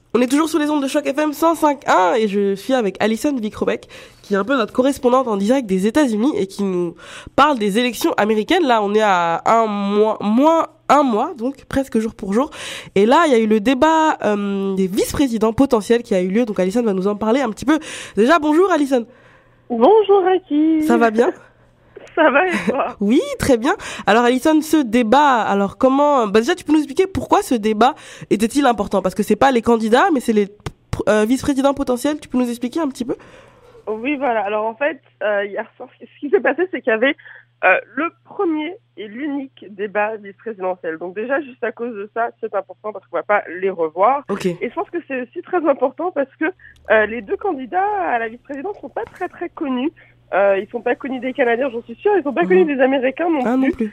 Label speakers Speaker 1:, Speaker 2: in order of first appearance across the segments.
Speaker 1: On est toujours sous les ondes de Choc FM 105.1 et je suis avec Alison Vikrobeck, qui est un peu notre correspondante en direct des États-Unis et qui nous parle des élections américaines. Là, on est à moins un mois, donc presque jour pour jour. Et là, il y a eu le débat des vice-présidents potentiels qui a eu lieu. Donc Alison va nous en parler un petit peu. Déjà, bonjour Alison.
Speaker 2: Bonjour Aki.
Speaker 1: Ça va bien?
Speaker 2: Ça va et toi?
Speaker 1: Oui, très bien. Alors Alison, ce débat, alors comment... déjà, tu peux nous expliquer pourquoi ce débat était-il important? Parce que c'est pas les candidats, mais c'est les vice-présidents potentiels. Tu peux nous expliquer un petit peu?
Speaker 2: Oui, voilà. Alors en fait, hier soir, ce qui s'est passé, c'est qu'il y avait le premier et l'unique débat vice-présidentiel. Donc déjà, juste à cause de ça, c'est important parce qu'on va pas les revoir.
Speaker 1: Okay.
Speaker 2: Et je pense que c'est aussi très important parce que les deux candidats à la vice-présidence sont pas très très connus. Ils sont pas connus des Canadiens, j'en suis sûre. Ils sont pas connus des Américains non plus.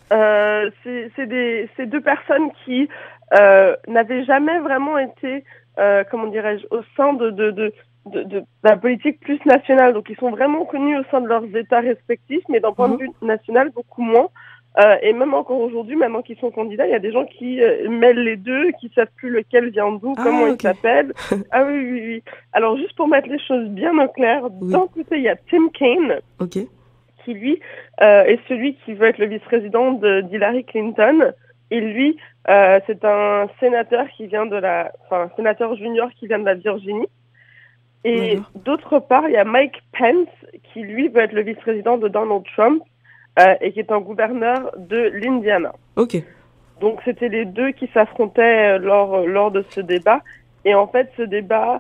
Speaker 2: C'est deux personnes qui n'avaient jamais vraiment été, comment dirais-je, au sein de la politique plus nationale. Donc ils sont vraiment connus au sein de leurs États respectifs, mais d'un point de vue national, beaucoup moins. Et même encore aujourd'hui, maintenant qu'ils sont candidats, il y a des gens qui mêlent les deux, qui savent plus lequel vient d'où, comment ils s'appellent. Ah oui. Alors juste pour mettre les choses bien au clair, d'un côté il y a Tim Kaine, qui lui est celui qui veut être le vice-président d'Hillary Clinton. Et lui, c'est un sénateur sénateur junior qui vient de la Virginie. Et d'autre part, il y a Mike Pence, qui lui veut être le vice-président de Donald Trump. Et qui est un gouverneur de l'Indiana. Donc c'était les deux qui s'affrontaient lors de ce débat. Et en fait, ce débat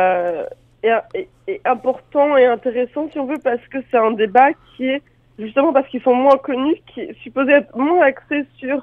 Speaker 2: est important et intéressant, si on veut, parce que c'est un débat qui est, justement parce qu'ils sont moins connus, qui est supposé être moins axé sur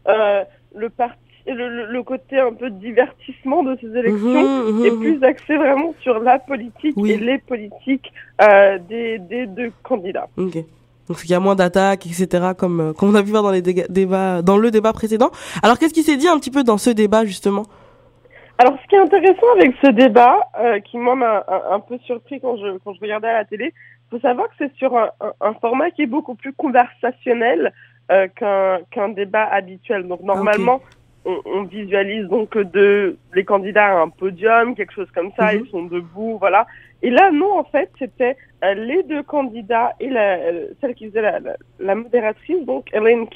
Speaker 2: le côté un peu divertissement de ces élections, et plus axé vraiment sur la politique et les politiques des deux candidats.
Speaker 1: Donc il y a moins d'attaques, etc., comme on a pu voir dans les débats, dans le débat précédent. Alors qu'est-ce qui s'est dit un petit peu dans ce débat justement?
Speaker 2: Alors ce qui est intéressant avec ce débat, qui moi m'a un peu surpris quand je regardais à la télé, faut savoir que c'est sur un format qui est beaucoup plus conversationnel qu'un débat habituel. Donc normalement, on visualise donc les candidats à un podium, quelque chose comme ça, ils sont debout, voilà. Et là, non, en fait, c'était les deux candidats et celle qui faisait la modératrice, donc Elaine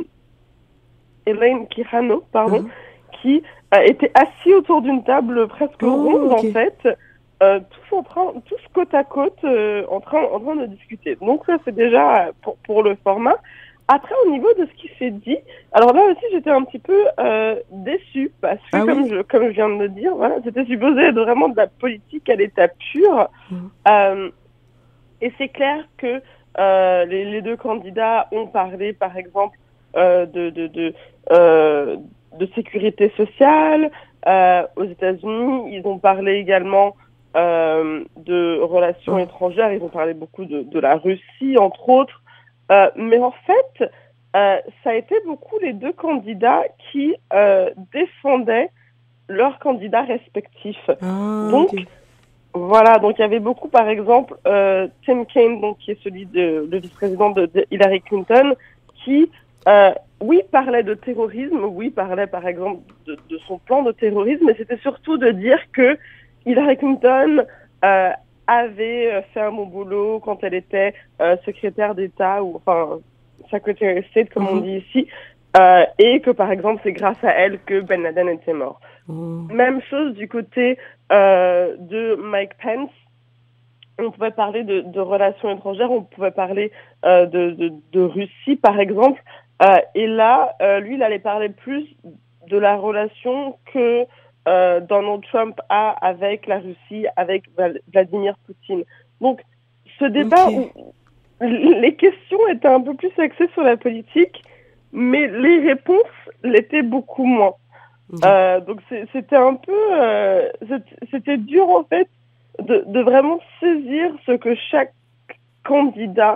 Speaker 2: Quijano, qui étaient assis autour d'une table presque ronde, en fait, tous côte à côte, en train de discuter. Donc ça, c'est déjà pour le format. Après, au niveau de ce qui s'est dit, alors là aussi, j'étais un petit peu déçue parce que, comme je viens de le dire, voilà, c'était supposé être vraiment de la politique à l'état pur. Et c'est clair que les deux candidats ont parlé, par exemple, de sécurité sociale aux États-Unis. Ils ont parlé également de relations étrangères. Ils ont parlé beaucoup de la Russie, entre autres. Mais en fait, ça a été beaucoup les deux candidats qui défendaient leurs candidats respectifs. Voilà, donc il y avait beaucoup, par exemple, Tim Kaine, donc qui est celui le vice-président de Hillary Clinton, qui parlait de terrorisme, parlait par exemple de son plan de terrorisme, mais c'était surtout de dire que Hillary Clinton avait fait un bon boulot quand elle était secrétaire d'État ou Secretary of State comme on dit ici, et que par exemple c'est grâce à elle que Ben Laden était mort. Même chose du côté de Mike Pence. On pouvait parler de relations étrangères, on pouvait parler de Russie par exemple, et là lui il allait parler plus de la relation que Donald Trump a avec la Russie, avec Vladimir Poutine. Donc, ce débat où les questions étaient un peu plus axées sur la politique, mais les réponses l'étaient beaucoup moins. Donc, c'était un peu... c'était dur, en fait, de vraiment saisir ce que chaque candidat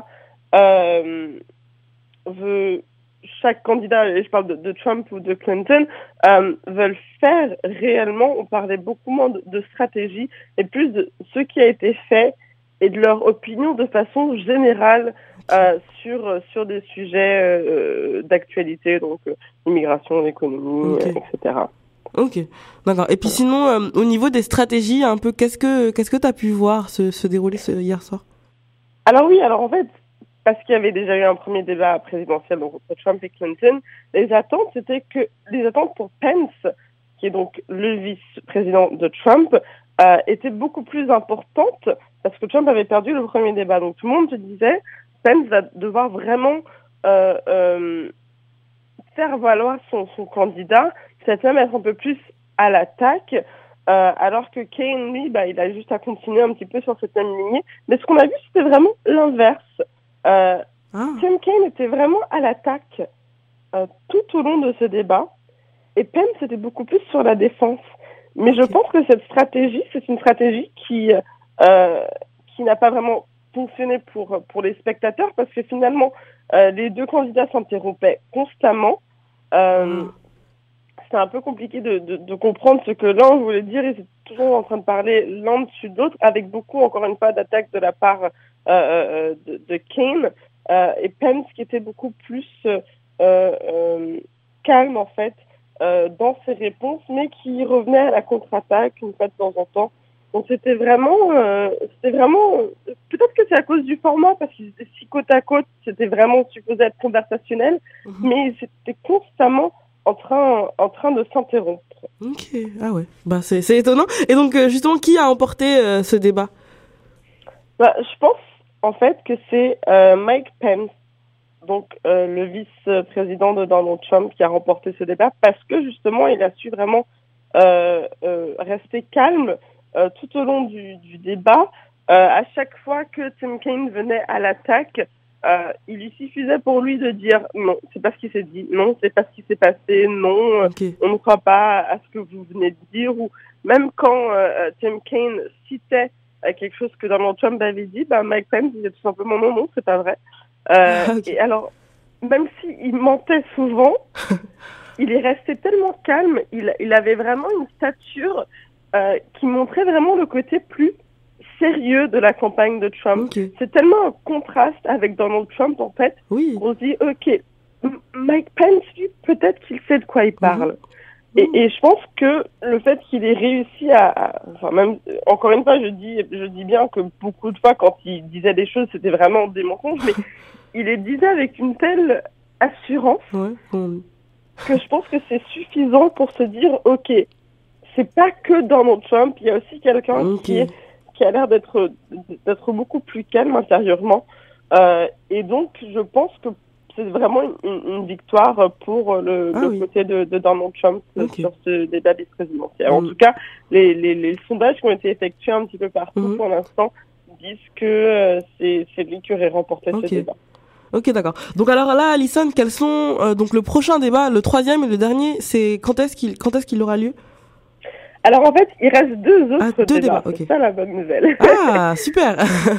Speaker 2: veut... Chaque candidat, et je parle de Trump ou de Clinton, veulent faire réellement. On parlait beaucoup moins de stratégie et plus de ce qui a été fait et de leur opinion de façon générale sur des sujets d'actualité, donc immigration, l'économie, etc.
Speaker 1: Ok, d'accord. Et puis sinon, au niveau des stratégies, un peu, qu'est-ce que t'as pu voir se dérouler hier soir?
Speaker 2: Alors oui, alors en fait, parce qu'il y avait déjà eu un premier débat présidentiel donc, entre Trump et Clinton, les attentes pour Pence, qui est donc le vice-président de Trump, étaient beaucoup plus importantes parce que Trump avait perdu le premier débat. Donc tout le monde se disait, Pence va devoir vraiment faire valoir son candidat, peut-être même être un peu plus à l'attaque, alors que Kaine, lui, il a juste à continuer un petit peu sur cette même lignée. Mais ce qu'on a vu, c'était vraiment l'inverse. Tim Kaine était vraiment à l'attaque tout au long de ce débat, et Pence était beaucoup plus sur la défense. Mais je pense que cette stratégie, c'est une stratégie qui n'a pas vraiment fonctionné pour les spectateurs, parce que finalement, les deux candidats s'interrompaient constamment. C'était un peu compliqué de comprendre ce que l'un voulait dire. Ils étaient toujours en train de parler l'un dessus de l'autre, avec beaucoup, encore une fois, d'attaques de la part de Kaine, et Pence qui était beaucoup plus calme, en fait, dans ses réponses, mais qui revenait à la contre-attaque une fois de temps en temps. Donc c'était vraiment, peut-être que c'est à cause du format, parce qu'ils étaient si côte à côte, c'était vraiment supposé être conversationnel, mais c'était constamment en train de s'interrompre.
Speaker 1: Ok, ah ouais, bah c'est étonnant. Et donc justement, qui a emporté ce débat?
Speaker 2: Je pense en fait que c'est Mike Pence, donc le vice-président de Donald Trump, qui a remporté ce débat, parce que justement il a su vraiment rester calme tout au long du débat. À chaque fois que Tim Kaine venait à l'attaque, il lui suffisait pour lui de dire non, c'est pas ce qui s'est dit, non, c'est pas ce qui s'est passé, non, on ne croit pas à ce que vous venez de dire. Ou même quand Tim Kaine citait quelque chose que Donald Trump avait dit, Mike Pence disait tout simplement non, c'est pas vrai. Et alors, même s'il mentait souvent, il est resté tellement calme, il avait vraiment une stature qui montrait vraiment le côté plus sérieux de la campagne de Trump. C'est tellement un contraste avec Donald Trump, en fait, qu'on se dit, ok, Mike Pence, lui, peut-être qu'il sait de quoi il parle. Et je pense que le fait qu'il ait réussi enfin même, encore une fois, je dis bien que beaucoup de fois, quand il disait des choses, c'était vraiment des mensonges, mais il les disait avec une telle assurance que je pense que c'est suffisant pour se dire, ok, c'est pas que Donald Trump, il y a aussi quelqu'un qui a l'air d'être beaucoup plus calme intérieurement. Et donc, je pense que c'est vraiment une victoire pour le côté de Donald Trump sur ce débat vice-présidentiel. En tout cas, les sondages qui ont été effectués un petit peu partout pour l'instant disent que c'est lui qui aurait remporté ce débat.
Speaker 1: Ok, d'accord. Donc alors là, Alison, quels sont donc le prochain débat, le troisième et le dernier, c'est quand est-ce qu'il aura lieu?
Speaker 2: Alors en fait, il reste deux débats.
Speaker 1: Okay.
Speaker 2: C'est ça la bonne nouvelle.
Speaker 1: Ah, super.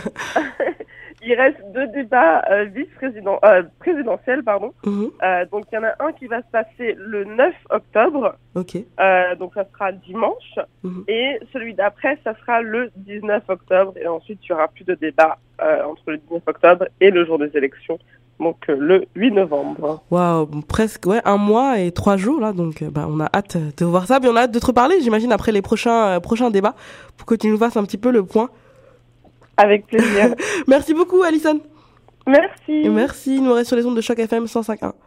Speaker 2: Il reste deux débats présidentiels, pardon. Donc il y en a un qui va se passer le 9 octobre. Donc ça sera dimanche. Et celui d'après, ça sera le 19 octobre. Et ensuite, il n'y aura plus de débat entre le 19 octobre et le jour des élections. Donc le 8 novembre.
Speaker 1: Waouh, presque 1 mois et 3 jours là, donc on a hâte de voir ça, puis on a hâte de te reparler, j'imagine, après les prochains débats, pour que tu nous fasses un petit peu le point.
Speaker 2: Avec plaisir.
Speaker 1: Merci beaucoup, Alison.
Speaker 2: Merci.
Speaker 1: Et merci, nous restons sur les ondes de Choc FM 105.1.